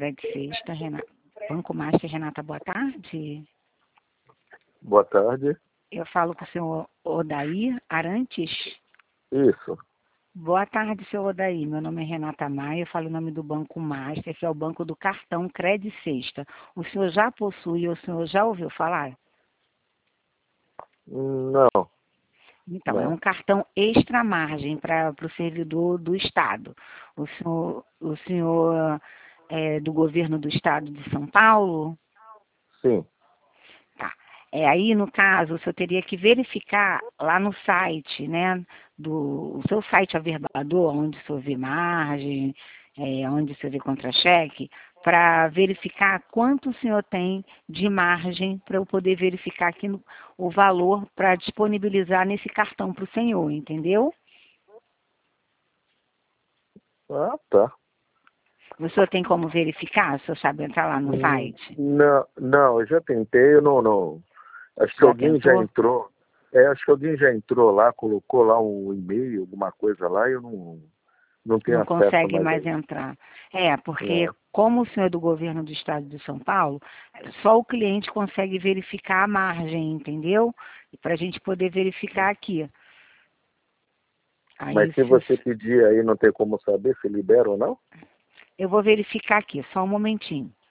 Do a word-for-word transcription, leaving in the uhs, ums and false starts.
Crédito Sexta, Renata. Banco Master, Renata, boa tarde. Boa tarde. Eu falo com o senhor Odair Arantes. Isso. Boa tarde, senhor Odair. Meu nome é Renata Maia, eu falo o nome do Banco Master, que é o banco do cartão Crédito Sexta. O senhor já possui, o senhor já ouviu falar? Não. Então, Não. é um cartão extra margem para o servidor do Estado. O senhor, o senhor é do governo do Estado de São Paulo? Sim. Tá. É, aí, no caso, o senhor teria que verificar lá no site, né? Do, o seu site Averbador, onde o senhor vê margem, é, onde o senhor vê contra-cheque, para verificar quanto o senhor tem de margem para eu poder verificar aqui no, o valor para disponibilizar nesse cartão para o senhor, entendeu? Ah, tá. O senhor tem como verificar? O senhor sabe entrar lá no Hum, site? Não, não, eu já tentei, eu não, não. Acho que Já alguém já tentou? entrou. É, acho que alguém já entrou lá, colocou lá um e-mail, alguma coisa lá, e eu não, não tenho Não acesso consegue mais a mais isso. entrar. É, porque Não. como o senhor é do governo do estado de São Paulo, só o cliente consegue verificar a margem, entendeu? Para a gente poder verificar aqui. Aí, Mas se se o- você pedir aí, não tem como saber se libera ou não? eu vou verificar aqui, só um momentinho.